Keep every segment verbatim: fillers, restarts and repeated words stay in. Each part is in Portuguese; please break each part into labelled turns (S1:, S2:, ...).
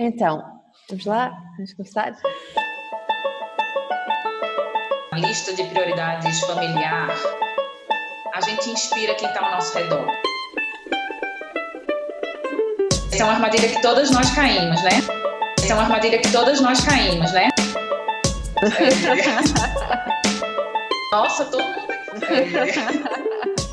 S1: Então, vamos lá? Vamos começar?
S2: A lista de prioridades familiar, a gente inspira quem está ao nosso redor. Essa é uma armadilha que todas nós caímos, né? Essa é uma armadilha que todas nós caímos, né? É. Nossa, todo mundo... É.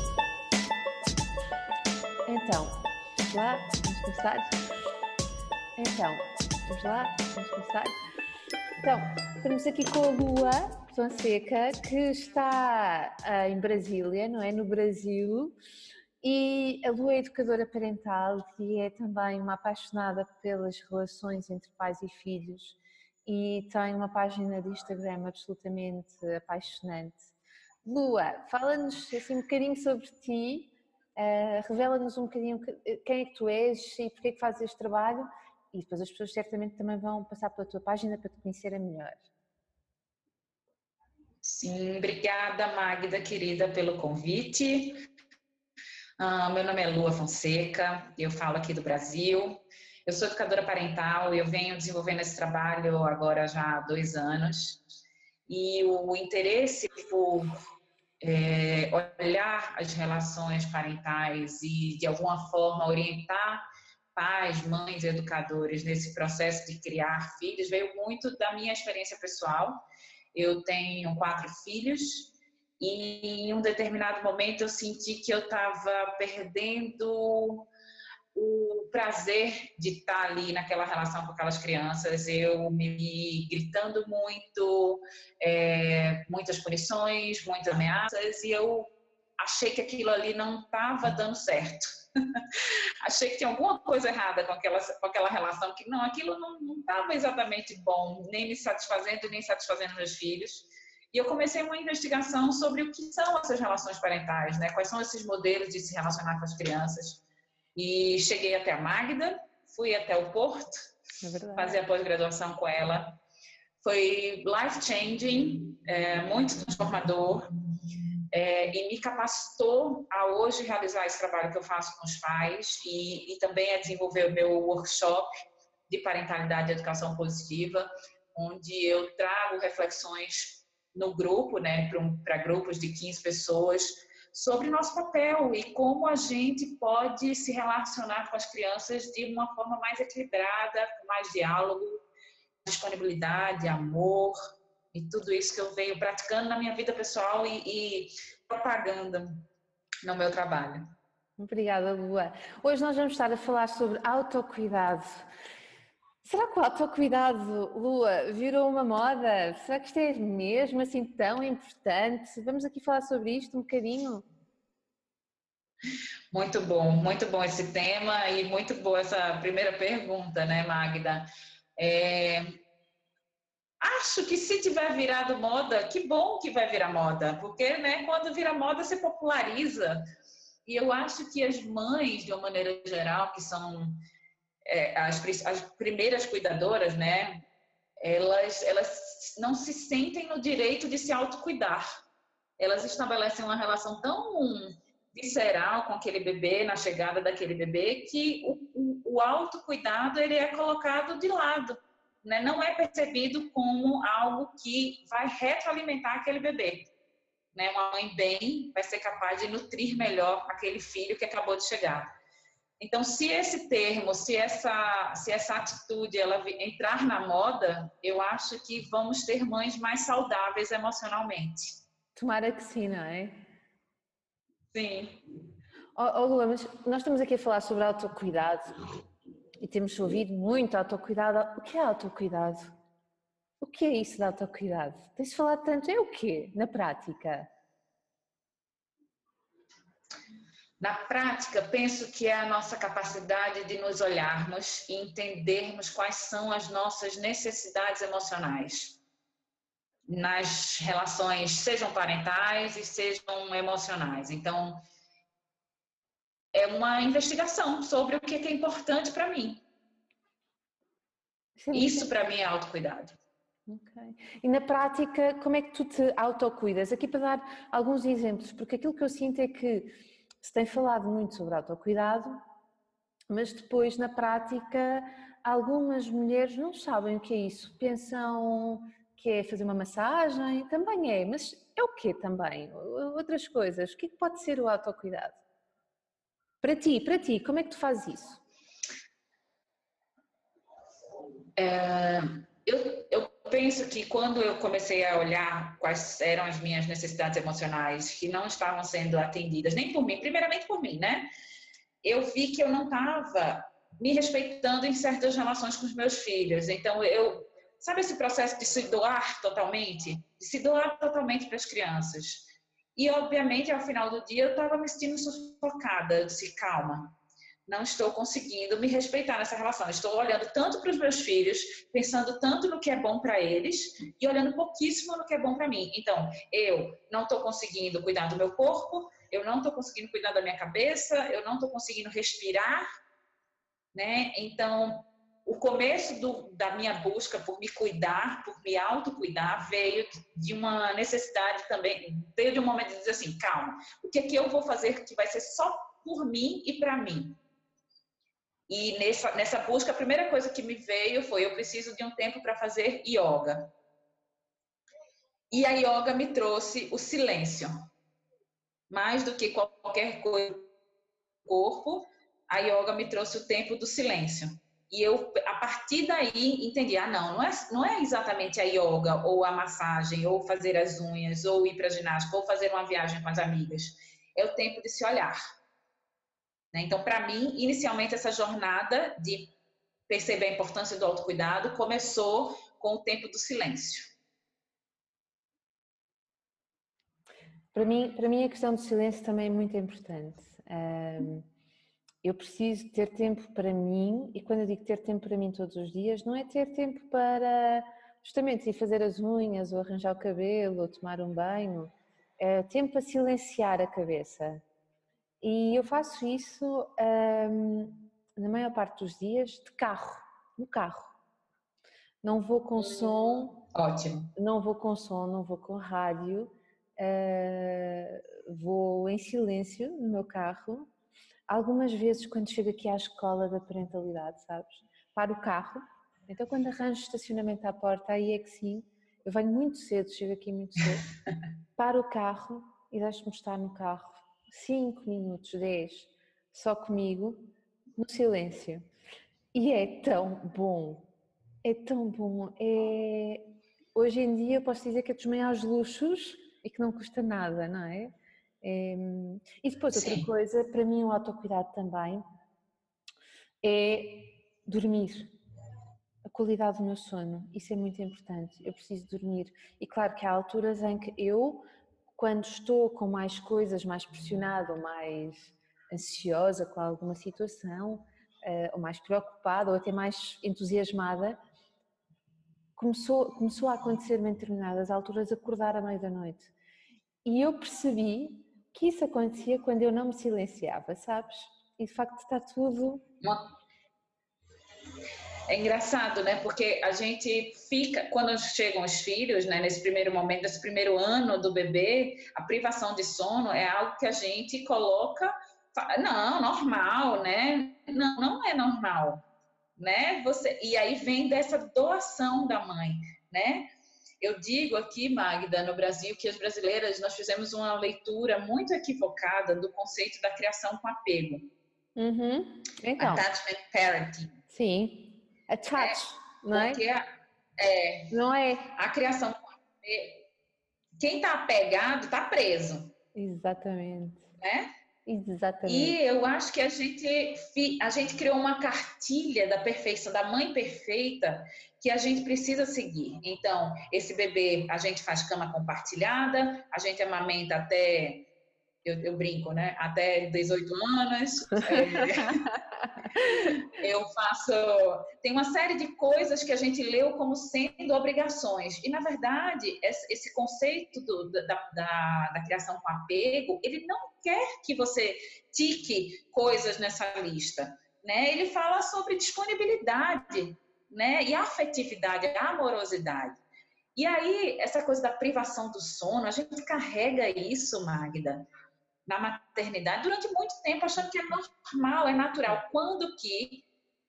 S1: Então, vamos lá? Vamos começar? Então, vamos lá? Vamos começar? Então, estamos aqui com a Lua Fonseca, que está uh, em Brasília, não é? No Brasil. E a Lua é educadora parental e é também uma apaixonada pelas relações entre pais e filhos e tem uma página de Instagram absolutamente apaixonante. Lua, fala-nos assim um bocadinho sobre ti, uh, revela-nos um bocadinho quem é que tu és e porque é que fazes este trabalho e depois as pessoas certamente também vão passar pela tua página para te conhecerem melhor.
S2: Sim, obrigada, Magda, querida, pelo convite. Ah, meu nome é Lua Fonseca, eu falo aqui do Brasil. Eu sou educadora parental e eu venho desenvolvendo esse trabalho agora já há dois anos. E o interesse por é, olhar as relações parentais e, de alguma forma, orientar pais, mães, educadores nesse processo de criar filhos veio muito da minha experiência pessoal. Eu tenho quatro filhos. E em um determinado momento eu senti que eu estava perdendo o prazer de estar ali naquela relação com aquelas crianças, eu me gritando muito, é, muitas punições, muitas ameaças, e eu achei que aquilo ali não estava dando certo. Achei que tinha alguma coisa errada com aquela, com aquela relação, que não, aquilo não estava exatamente bom, nem me satisfazendo, nem satisfazendo meus filhos. E eu comecei uma investigação sobre o que são essas relações parentais, né? Quais são esses modelos de se relacionar com as crianças. E cheguei até a Magda, fui até o Porto, é fazer a pós-graduação com ela. Foi life-changing, é, muito transformador, é, e me capacitou a hoje realizar esse trabalho que eu faço com os pais e, e também a desenvolver o meu workshop de parentalidade e educação positiva, onde eu trago reflexões no grupo, né, para grupos de quinze pessoas, sobre nosso papel e como a gente pode se relacionar com as crianças de uma forma mais equilibrada, com mais diálogo, disponibilidade, amor e tudo isso que eu venho praticando na minha vida pessoal e, e propaganda no meu trabalho.
S1: Obrigada, Lua. Hoje nós vamos estar a falar sobre autocuidado. Será que o autocuidado, Lua, virou uma moda? Será que isto é mesmo assim tão importante? Vamos aqui falar sobre isto um bocadinho?
S2: Muito bom, muito bom esse tema e muito boa essa primeira pergunta, né, Magda? É... Acho que se tiver virado moda, que bom que vai virar moda, porque, né, quando vira moda se populariza. E eu acho que as mães, de uma maneira geral, que são é, as, as primeiras cuidadoras, né, elas, elas não se sentem no direito de se autocuidar. Elas estabelecem uma relação tão visceral com aquele bebê, na chegada daquele bebê, que o, o, o autocuidado ele é colocado de lado, né? Não é percebido como algo que vai retroalimentar aquele bebê. Né? Uma mãe bem vai ser capaz de nutrir melhor aquele filho que acabou de chegar. Então, se esse termo, se essa, se essa atitude ela entrar na moda, eu acho que vamos ter mães mais saudáveis emocionalmente.
S1: Tomara que sim, não é?
S2: Sim.
S1: Oh, oh, Lua, mas nós estamos aqui a falar sobre autocuidado e temos ouvido muito autocuidado. O que é autocuidado? O que é isso de autocuidado? Tens falado tanto, é o quê, na prática?
S2: Na prática, penso que é a nossa capacidade de nos olharmos e entendermos quais são as nossas necessidades emocionais nas relações, sejam parentais e sejam emocionais. Então, é uma investigação sobre o que é importante para mim. Isso, Isso para mim é autocuidado.
S1: Okay. E na prática, como é que tu te autocuidas? Aqui para dar alguns exemplos, porque aquilo que eu sinto é que se tem falado muito sobre autocuidado, mas depois na prática algumas mulheres não sabem o que é isso, pensam que é fazer uma massagem, também é, mas é o quê também? Outras coisas, o que é que pode ser o autocuidado? Para ti, para ti, como é que tu fazes isso?
S2: É, eu, eu penso que quando eu comecei a olhar quais eram as minhas necessidades emocionais que não estavam sendo atendidas, nem por mim, primeiramente por mim, né? Eu vi que eu não estava me respeitando em certas relações com os meus filhos. Então, eu, sabe esse processo de se doar totalmente? De se doar totalmente para as crianças. E, obviamente, ao final do dia, eu estava me sentindo sufocada. Eu disse, calma, não estou conseguindo me respeitar nessa relação. Estou olhando tanto para os meus filhos, pensando tanto no que é bom para eles e olhando pouquíssimo no que é bom para mim. Então, eu não estou conseguindo cuidar do meu corpo, eu não estou conseguindo cuidar da minha cabeça, eu não estou conseguindo respirar, né? Então, o começo do, da minha busca por me cuidar, por me autocuidar, veio de uma necessidade também, veio de um momento de dizer assim, calma, o que é que eu vou fazer que vai ser só por mim e para mim? E nessa, nessa busca, a primeira coisa que me veio foi, eu preciso de um tempo para fazer yoga. E a yoga me trouxe o silêncio. Mais do que qualquer coisa do corpo, a yoga me trouxe o tempo do silêncio. E eu, a partir daí, entendi, ah, não, não é, não é exatamente a yoga, ou a massagem, ou fazer as unhas, ou ir para a ginástica, ou fazer uma viagem com as amigas. É o tempo de se olhar. Então, para mim, inicialmente, essa jornada de perceber a importância do autocuidado começou com o tempo do silêncio.
S1: Para mim, para mim a questão do silêncio também é muito importante. Eu preciso ter tempo para mim, e quando eu digo ter tempo para mim todos os dias, não é ter tempo para justamente ir fazer as unhas, ou arranjar o cabelo, ou tomar um banho, é tempo para silenciar a cabeça. E eu faço isso hum, na maior parte dos dias de carro, no carro. Não vou com som,
S2: Ótimo.
S1: não vou com som, não vou com rádio, uh, vou em silêncio no meu carro. Algumas vezes quando chego aqui à escola da parentalidade, sabes, paro o carro, então quando arranjo estacionamento à porta, aí é que sim, eu venho muito cedo, chego aqui muito cedo, paro o carro e deixo-me estar no carro cinco minutos, dez, só comigo, no silêncio. E é tão bom, é tão bom. É... Hoje em dia posso dizer que é dos maiores luxos e que não custa nada, não é? É... E depois outra
S2: Sim.
S1: coisa, para mim o autocuidado também é dormir. A qualidade do meu sono, isso é muito importante, eu preciso dormir. E claro que há alturas em que eu, quando estou com mais coisas, mais pressionada ou mais ansiosa com alguma situação, ou mais preocupada ou até mais entusiasmada, começou, começou a acontecer-me em determinadas alturas acordar à meia da noite. E eu percebi que isso acontecia quando eu não me silenciava, sabes? E de facto está tudo...
S2: É engraçado, né? Porque a gente fica, quando chegam os filhos, né? Nesse primeiro momento, nesse primeiro ano do bebê, a privação de sono é algo que a gente coloca, não, normal, né? Não, não é normal, né? Você, e aí vem dessa doação da mãe, né? Eu digo aqui, Magda, no Brasil, que as brasileiras, nós fizemos uma leitura muito equivocada do conceito da criação com apego.
S1: Uhum. Então,
S2: Attachment parenting.
S1: sim. Attach,
S2: é,
S1: não é?
S2: Porque a, é,
S1: não é?
S2: A criação com apego, quem está apegado está preso.
S1: Exatamente.
S2: Né?
S1: Exatamente.
S2: E eu acho que a gente, a gente criou uma cartilha da perfeição, da mãe perfeita, que a gente precisa seguir. Então, esse bebê, a gente faz cama compartilhada, a gente amamenta até, eu, eu brinco, né? Até dezoito anos. É, eu faço... Tem uma série de coisas que a gente leu como sendo obrigações. E, na verdade, esse conceito do, da, da, da criação com apego, ele não quer que você tique coisas nessa lista. Né? Ele fala sobre disponibilidade, né? E afetividade, amorosidade. E aí, essa coisa da privação do sono, a gente carrega isso, Magda, na maternidade durante muito tempo, achando que é normal, é natural. Quando que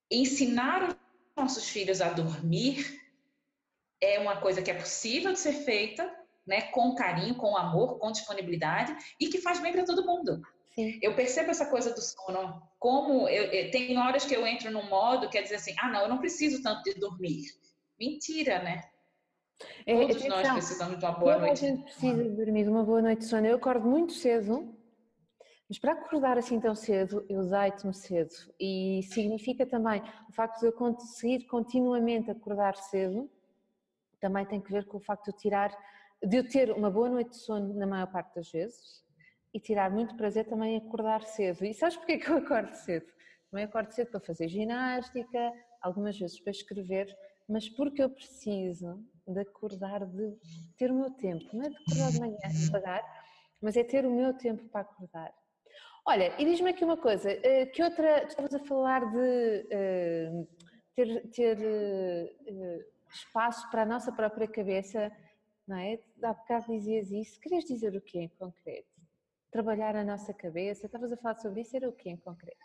S2: ensinar os nossos filhos a dormir é uma coisa que é possível de ser feita, né, com carinho, com amor, com disponibilidade e que faz bem para todo mundo.
S1: Sim.
S2: Eu percebo essa coisa do sono, como eu, eu, tem horas que eu entro num modo que é dizer assim, ah não, eu não preciso tanto de dormir. Mentira, né?
S1: É,
S2: Todos nós
S1: atenção,
S2: precisamos de uma boa
S1: toda a
S2: noite.
S1: gente precisa de dormir de uma boa noite de sono. Eu acordo muito cedo, mas para acordar assim tão cedo, eu deito-me cedo. E significa também o facto de eu conseguir continuamente acordar cedo, também tem que ver com o facto de eu tirar, de eu ter uma boa noite de sono na maior parte das vezes e tirar muito prazer também em acordar cedo. E sabes porquê que eu acordo cedo? Também acordo cedo para fazer ginástica, algumas vezes para escrever, mas porque eu preciso de acordar, de ter o meu tempo, não é de acordar de manhã devagar, mas é ter o meu tempo para acordar. Olha, e diz-me aqui uma coisa, que outra, tu estavas a falar de uh, ter, ter uh, espaço para a nossa própria cabeça, não é? Há bocado dizias isso, querias dizer o quê em concreto? Trabalhar a nossa cabeça, estavas a falar sobre isso, era o quê em concreto?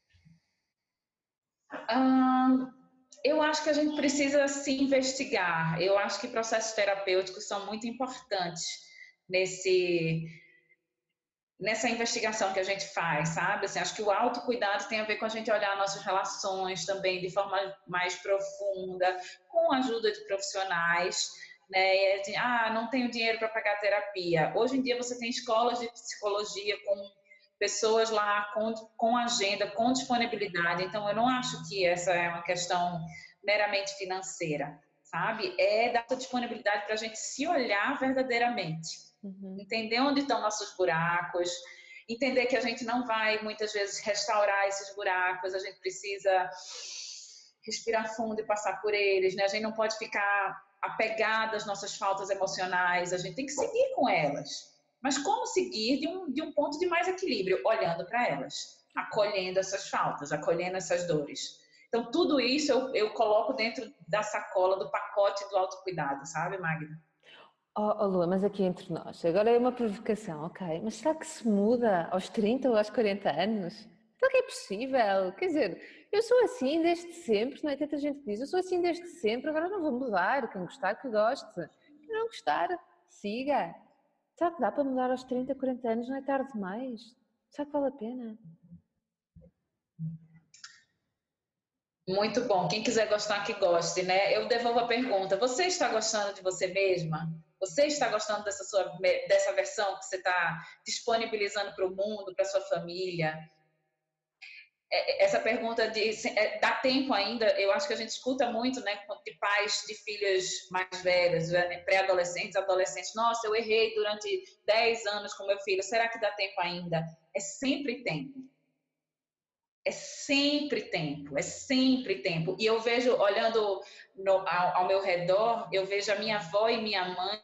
S2: Hum, eu acho que a gente precisa se investigar. Eu acho que processos terapêuticos são muito importantes nesse nessa investigação que a gente faz, sabe? Assim, acho que o autocuidado tem a ver com a gente olhar nossas relações também de forma mais profunda, com a ajuda de profissionais, né? E, assim, ah, não tenho dinheiro para pagar terapia. Hoje em dia você tem escolas de psicologia com pessoas lá com, com agenda, com disponibilidade. Então, eu não acho que essa é uma questão meramente financeira, sabe? É dar disponibilidade para a gente se olhar verdadeiramente. Uhum. Entender onde estão nossos buracos, entender que a gente não vai muitas vezes restaurar esses buracos, a gente precisa respirar fundo e passar por eles, né? A gente não pode ficar apegada às nossas faltas emocionais, a gente tem que seguir com elas. Mas como seguir de um, de um ponto de mais equilíbrio, olhando para elas, acolhendo essas faltas, acolhendo essas dores. Então, tudo isso eu, eu coloco dentro da sacola, do pacote do autocuidado, sabe, Magda?
S1: Oh, oh Lua, mas aqui entre nós, agora é uma provocação, ok, mas será que se muda aos trinta ou aos quarenta anos? Será que é possível? Quer dizer, eu sou assim desde sempre, não é? Tanta gente que diz, eu sou assim desde sempre, agora não vou mudar, quem gostar que goste, quem não gostar, siga. Será que dá para mudar aos trinta, quarenta anos? Não é tarde demais? Será que vale a pena?
S2: Muito bom. Quem quiser gostar, que goste, né? Eu devolvo a pergunta. Você está gostando de você mesma? Você está gostando dessa sua dessa versão que você está disponibilizando para o mundo, para sua família? Essa pergunta de dá tempo ainda? Eu acho que a gente escuta muito, né, de pais de filhas mais velhas, né, pré-adolescentes, adolescentes. Nossa, eu errei durante dez anos com meu filho. Será que dá tempo ainda? É sempre tempo. É sempre tempo, é sempre tempo. E eu vejo, olhando no, ao, ao meu redor, eu vejo a minha avó e minha mãe.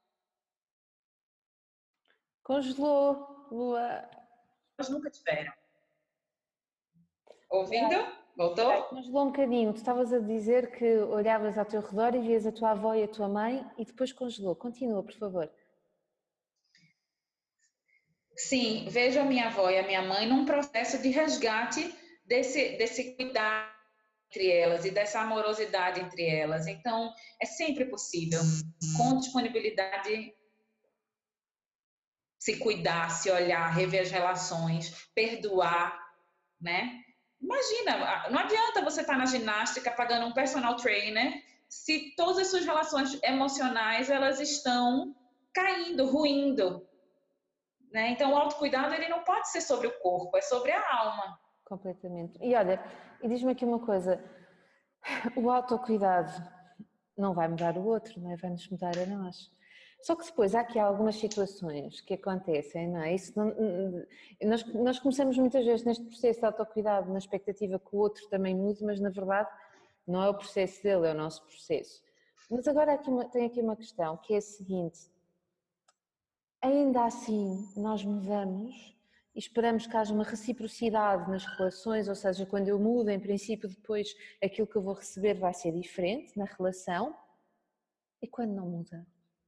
S1: Congelou, Lua.
S2: Elas nunca tiveram. Ouvindo? Voltou?
S1: Congelou um bocadinho. Tu estavas a dizer que olhavas ao teu redor e vias a tua avó e a tua mãe e depois congelou. Continua, por favor.
S2: Sim, vejo a minha avó e a minha mãe num processo de resgate desse, desse cuidado entre elas e dessa amorosidade entre elas. Então, é sempre possível, com disponibilidade, se cuidar, se olhar, rever as relações, perdoar, né? Imagina, não adianta você estar na ginástica pagando um personal trainer se todas as suas relações emocionais elas estão caindo, ruindo. Né? Então, o autocuidado ele não pode ser sobre o corpo, é sobre a alma.
S1: Completamente. E olha, e diz-me aqui uma coisa, o autocuidado não vai mudar o outro, não é? Vai nos mudar a nós. Só que depois há aqui algumas situações que acontecem, não é? Isso não, nós, nós começamos muitas vezes neste processo de autocuidado na expectativa que o outro também mude, mas na verdade não é o processo dele, é o nosso processo. Mas agora aqui uma, tem aqui uma questão que é a seguinte, ainda assim nós mudamos e esperamos que haja uma reciprocidade nas relações, ou seja, quando eu mudo, em princípio depois aquilo que eu vou receber vai ser diferente na relação. E quando não muda?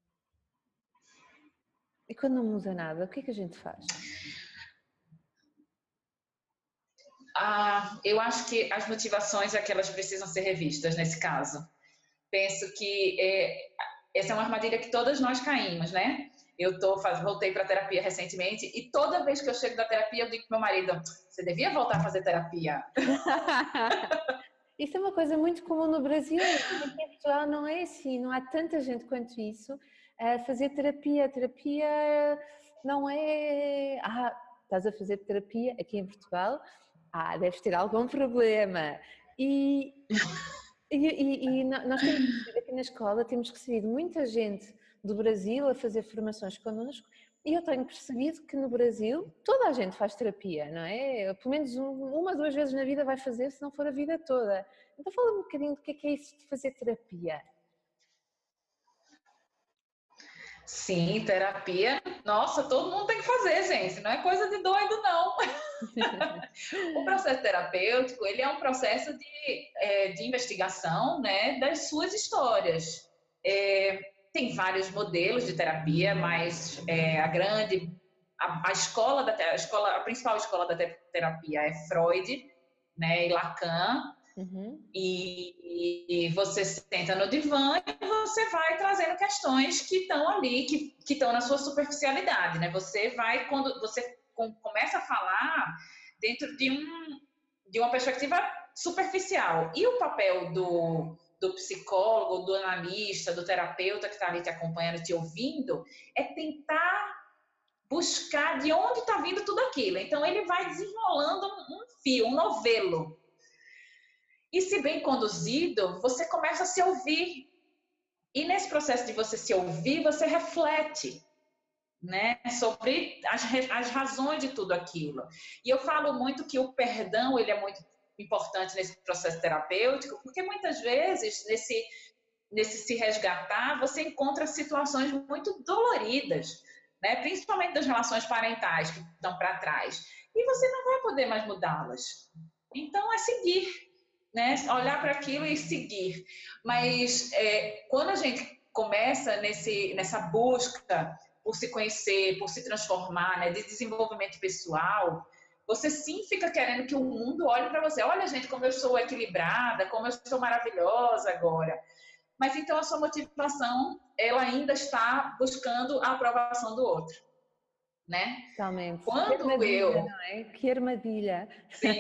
S1: E quando não muda nada, o que é que a gente faz?
S2: Ah, eu acho que as motivações é que elas precisam ser revistas nesse caso. Penso que é, essa é uma armadilha que todas nós caímos, né? Eu tô, faz, voltei para terapia recentemente e toda vez que eu chego da terapia eu digo pro meu marido, você devia voltar a fazer terapia.
S1: Isso é uma coisa muito comum no Brasil, não é? Aqui em Portugal não é assim, não há tanta gente quanto isso a fazer terapia. A terapia não é... Ah, estás a fazer terapia aqui em Portugal? Ah, deves ter algum problema. E, e, e, e nós temos recebido aqui na escola, temos recebido muita gente do Brasil a fazer formações connosco e eu tenho percebido que no Brasil toda a gente faz terapia, não é? Pelo menos uma, duas vezes na vida vai fazer, se não for a vida toda. Então fala-me um bocadinho do que é que é isso de fazer terapia.
S2: Sim, terapia, nossa, todo mundo tem que fazer, gente, não é coisa de doido, não. O processo terapêutico, ele é um processo de, é, de investigação, né, das suas histórias. É, tem vários modelos de terapia, mas é, a grande, a, a escola da a escola, a principal escola da terapia é Freud, né, e Lacan.
S1: Uhum.
S2: E, e você senta no divã e você vai trazendo questões que estão ali, que estão na sua superficialidade, né? Você vai, quando você começa a falar dentro de, um, de uma perspectiva superficial. E o papel do, do psicólogo, do analista, do terapeuta que está ali te acompanhando, te ouvindo, é tentar buscar de onde está vindo tudo aquilo. Então, ele vai desenrolando um, um fio, um novelo. E se bem conduzido, você começa a se ouvir. E nesse processo de você se ouvir, você reflete, né, sobre as, as razões de tudo aquilo. E eu falo muito que o perdão, ele é muito importante nesse processo terapêutico, porque muitas vezes, nesse, nesse se resgatar, você encontra situações muito doloridas, né, principalmente das relações parentais que estão para trás. E você não vai poder mais mudá-las. Então, é seguir. Né? Olhar para aquilo e seguir. Mas é, quando a gente começa nesse, nessa busca por se conhecer, por se transformar, né, de desenvolvimento pessoal, você sim fica querendo que o mundo olhe para você. Olha, gente, como eu sou equilibrada, como eu sou maravilhosa agora. Mas então a sua motivação, ela ainda está buscando a aprovação do outro. Né?
S1: Totalmente.
S2: Quando
S1: que armadilha,
S2: eu...
S1: não é? Que armadilha.
S2: Sim.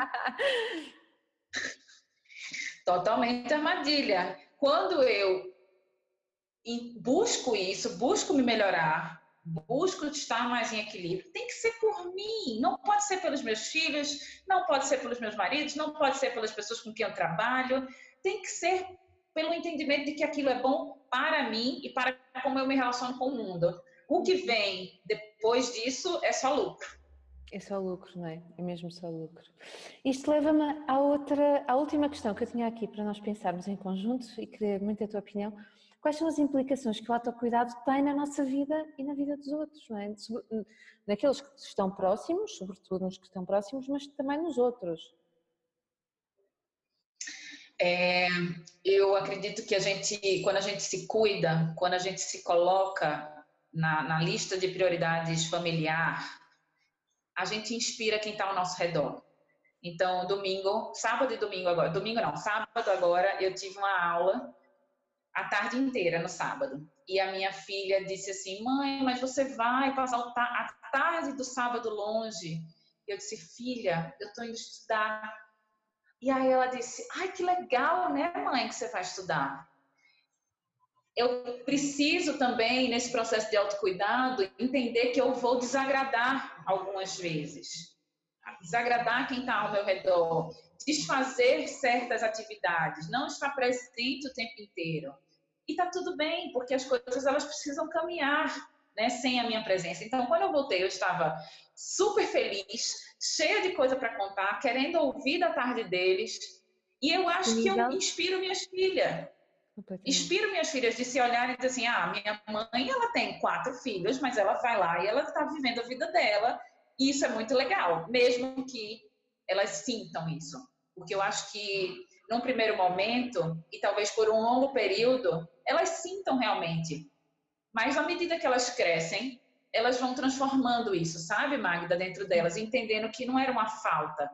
S2: Totalmente armadilha. Quando eu busco isso, busco me melhorar, busco estar mais em equilíbrio, tem que ser por mim, não pode ser pelos meus filhos, não pode ser pelos meus maridos, não pode ser pelas pessoas com quem eu trabalho, tem que ser pelo entendimento de que aquilo é bom para mim e para como eu me relaciono com o mundo. O que vem depois disso é só lucro.
S1: É só lucro, não é? É mesmo só lucro. Isto leva-me à outra, à última questão que eu tinha aqui para nós pensarmos em conjunto e queria muito a tua opinião. Quais são as implicações que o autocuidado tem na nossa vida e na vida dos outros, não é? Naqueles que estão próximos, sobretudo nos que estão próximos, mas também nos outros.
S2: É, eu acredito que a gente, quando a gente se cuida, quando a gente se coloca na, na lista de prioridades familiar, a gente inspira quem está ao nosso redor. Então, domingo, sábado e domingo agora, domingo não, sábado agora, eu tive uma aula a tarde inteira no sábado. E a minha filha disse assim, mãe, mas você vai passar a tarde do sábado longe? Eu disse, filha, eu estou indo estudar. E aí ela disse, ai, que legal, né, mãe, que você vai estudar. Eu preciso também, nesse processo de autocuidado, entender que eu vou desagradar algumas vezes. Desagradar quem está ao meu redor, desfazer certas atividades, não estar presente o tempo inteiro. E está tudo bem, porque as coisas elas precisam caminhar, né, sem a minha presença. Então, quando eu voltei, eu estava super feliz, cheia de coisa para contar, querendo ouvir da tarde deles. E eu acho que eu inspiro minhas filhas. Inspiro minhas filhas de se olharem e dizer assim, ah, minha mãe, ela tem quatro filhos, mas ela vai lá e ela está vivendo a vida dela. E isso é muito legal, mesmo que elas sintam isso. Porque eu acho que, num primeiro momento, e talvez por um longo período, elas sintam realmente. Mas, à medida que elas crescem, elas vão transformando isso, sabe, Magda, dentro delas, entendendo que não era uma falta,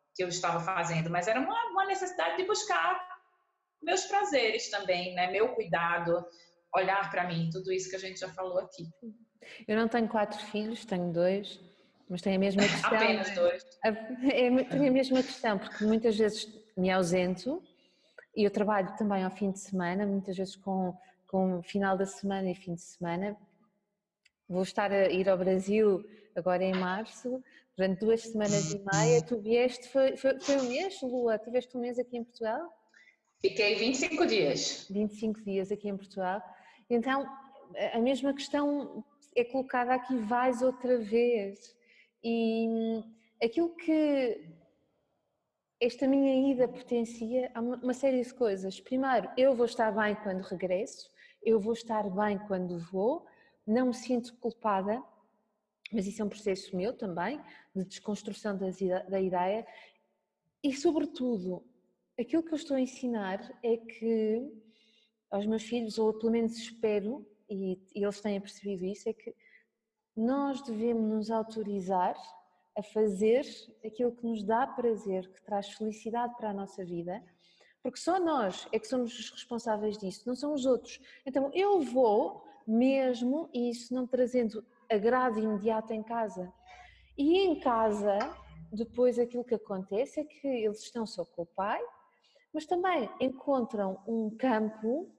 S2: que eu estava fazendo, mas era uma, uma necessidade de buscar meus prazeres também, né? Meu cuidado, olhar para mim, tudo isso que a gente já falou aqui.
S1: Eu não tenho quatro filhos, tenho dois, mas tenho a mesma questão.
S2: Apenas dois.
S1: É, tenho a mesma questão, porque muitas vezes me ausento e eu trabalho também ao fim de semana, muitas vezes com, com final da semana e fim de semana. Vou estar a ir ao Brasil agora em março, durante duas semanas e meia. Tu vieste, foi, foi, foi um mês, Lua? Tiveste um mês aqui em Portugal?
S2: Fiquei vinte e cinco dias.
S1: vinte e cinco dias aqui em Portugal. Então, a mesma questão é colocada aqui, vais outra vez. E aquilo que esta minha ida potencia, há uma série de coisas. Primeiro, eu vou estar bem quando regresso, eu vou estar bem quando vou, não me sinto culpada, mas isso é um processo meu também, de desconstrução da ideia. E, sobretudo, aquilo que eu estou a ensinar é que aos meus filhos, ou pelo menos espero, e, e eles têm percebido isso, é que nós devemos nos autorizar a fazer aquilo que nos dá prazer, que traz felicidade para a nossa vida, porque só nós é que somos os responsáveis disso, não são os outros. Então eu vou mesmo, e isso não trazendo agrado imediato em casa. E em casa, depois aquilo que acontece é que eles estão só com o pai, mas também encontram um campo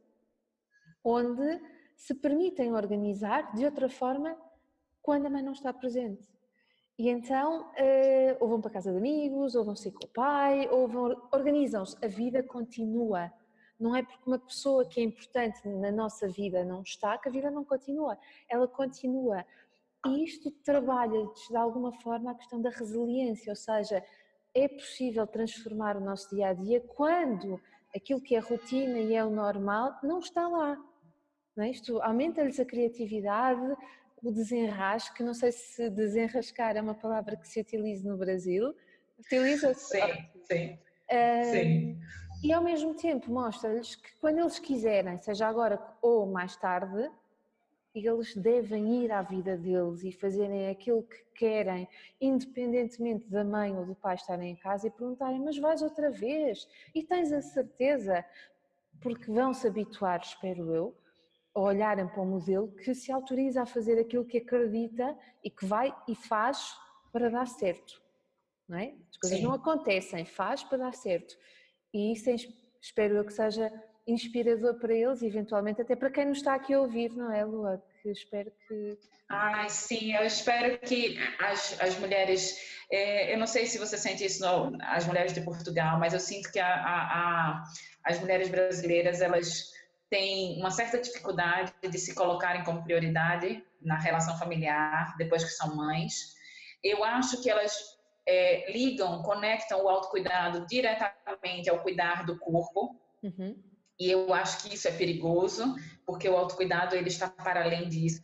S1: onde se permitem organizar de outra forma quando a mãe não está presente. E então, ou vão para a casa de amigos, ou vão sair com o pai, ou vão, organizam-se, a vida continua. Não é porque uma pessoa que é importante na nossa vida não está, que a vida não continua. Ela continua. E isto trabalha-nos de alguma forma a questão da resiliência, ou seja, é possível transformar o nosso dia-a-dia quando aquilo que é rotina e é o normal não está lá. Não é? Isto aumenta-lhes a criatividade, o desenrasque, não sei se desenrascar é uma palavra que se utiliza no Brasil. Utiliza-se?
S2: Sim, sim,
S1: uh,
S2: sim.
S1: E ao mesmo tempo mostra-lhes que quando eles quiserem, seja agora ou mais tarde, eles devem ir à vida deles e fazerem aquilo que querem, independentemente da mãe ou do pai estarem em casa e perguntarem, mas vais outra vez? E tens a certeza? Porque vão se habituar, espero eu, a olharem para o modelo que se autoriza a fazer aquilo que acredita e que vai e faz para dar certo, não é? As coisas Sim. não acontecem, faz para dar certo. E isso é, espero eu que seja inspirador para eles e eventualmente até para quem nos está aqui a ouvir, não é, Lua? Que espero que...
S2: Ai, sim, eu espero que as, as mulheres, é, eu não sei se você sente isso, não, as mulheres de Portugal, mas eu sinto que a, a, a, as mulheres brasileiras, elas têm uma certa dificuldade de se colocarem como prioridade na relação familiar, depois que são mães. Eu acho que elas é, ligam, conectam o autocuidado diretamente ao cuidar do corpo, uhum. E eu acho que isso é perigoso, porque o autocuidado ele está para além disso.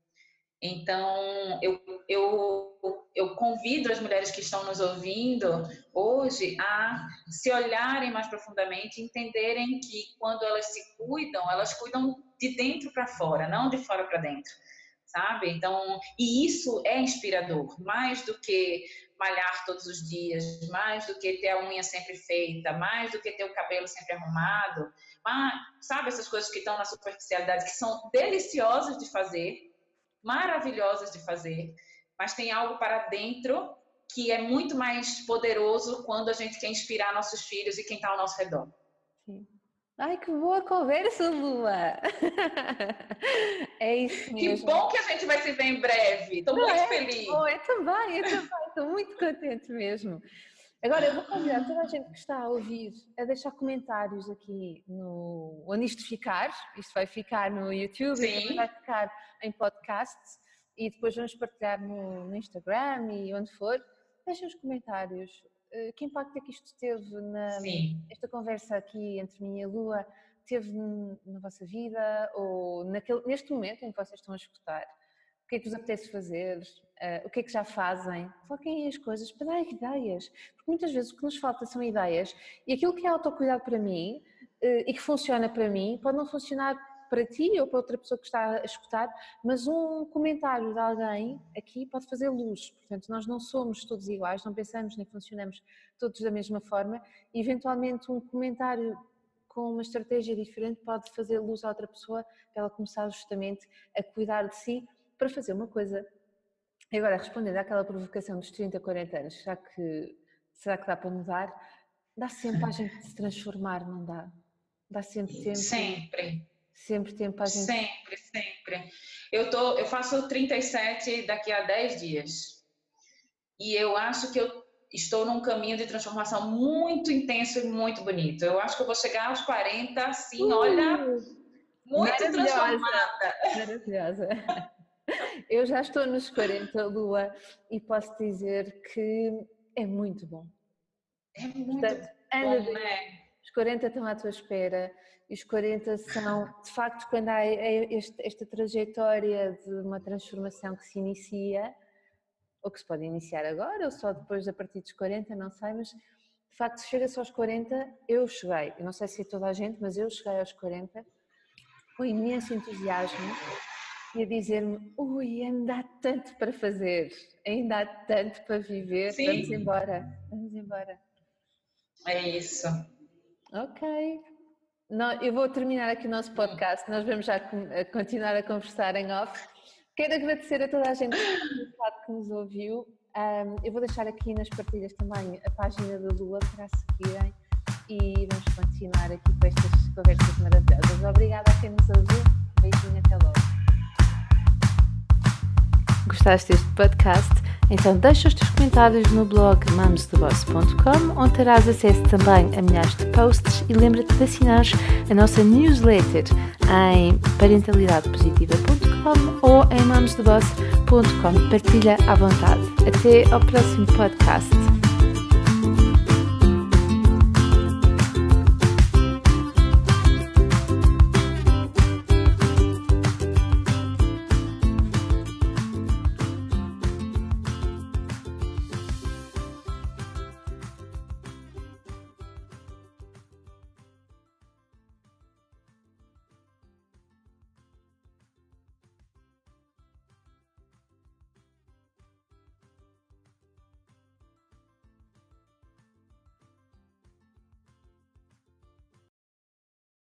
S2: Então, eu, eu, eu convido as mulheres que estão nos ouvindo hoje a se olharem mais profundamente, entenderem que quando elas se cuidam, elas cuidam de dentro para fora, não de fora para dentro, sabe? Então, e isso é inspirador, mais do que malhar todos os dias, mais do que ter a unha sempre feita, mais do que ter o cabelo sempre arrumado, mas, sabe essas coisas que estão na superficialidade, que são deliciosas de fazer, maravilhosas de fazer, mas tem algo para dentro que é muito mais poderoso quando a gente quer inspirar nossos filhos e quem está ao nosso redor.
S1: Sim. Ai, que boa conversa, Lua! É isso mesmo.
S2: Que bom que a gente vai se ver em breve. Estou muito
S1: é?
S2: feliz.
S1: Oh, eu também, eu também. Estou muito contente mesmo. Agora, eu vou convidar toda a gente que está a ouvir a deixar comentários aqui no... onde isto ficar. Isto vai ficar no YouTube, e vai ficar em podcast e depois vamos partilhar no, no Instagram e onde for. Deixem os comentários. Que impacto é que isto teve na Sim. esta conversa aqui entre mim e a Lua, teve na vossa vida ou naquele, neste momento em que vocês estão a escutar? O que é que vos apetece fazer? Uh, o que é que já fazem? Coloquem as coisas para dar ideias, porque muitas vezes o que nos falta são ideias e aquilo que é autocuidado para mim uh, e que funciona para mim pode não funcionar para ti ou para outra pessoa que está a escutar, mas um comentário de alguém aqui pode fazer luz. Portanto, nós não somos todos iguais, não pensamos nem funcionamos todos da mesma forma. E, eventualmente, um comentário com uma estratégia diferente pode fazer luz a outra pessoa para ela começar justamente a cuidar de si para fazer uma coisa. E agora, respondendo àquela provocação dos trinta, quarenta anos, será que, será que dá para mudar? Dá sempre a gente de se transformar, não dá? Dá sempre tempo.
S2: Sempre.
S1: Sempre tempo a gente.
S2: Sempre, sempre. Eu, tô, eu faço trinta e sete daqui a dez dias. E eu acho que eu estou num caminho de transformação muito intenso e muito bonito. Eu acho que eu vou chegar aos quarenta, assim, uh, olha, muito transformada.
S1: Maravilhosa. Eu já estou nos quarenta, Lua, e posso dizer que é muito bom.
S2: É muito
S1: Portanto,
S2: bom, de... né?
S1: Os quarenta estão à tua espera e os quarenta são, de facto, quando há este, esta trajetória de uma transformação que se inicia, ou que se pode iniciar agora, ou só depois a partir dos quarenta, não sei, mas de facto chega-se aos quarenta, eu cheguei, eu não sei se é toda a gente, mas eu cheguei aos quarenta com imenso entusiasmo e a dizer-me, ui, ainda há tanto para fazer, ainda há tanto para viver, Sim. vamos embora, vamos embora.
S2: É isso.
S1: Ok. Não, eu vou terminar aqui o nosso podcast, nós vamos já continuar a conversar em off. Quero agradecer a toda a gente que nos ouviu. Um, eu vou deixar aqui nas partilhas também a página da Lua para a seguirem e vamos continuar aqui com estas conversas maravilhosas. Obrigada a quem nos ouviu. Beijinho, até logo. Gostaste deste podcast? Então deixa os teus comentários no blog mames the boss ponto com, onde terás acesso também a milhares de posts, e lembra-te de assinar a nossa newsletter em parentalidade positiva ponto com ou em mames the boss ponto com. Partilha à vontade. Até ao próximo podcast.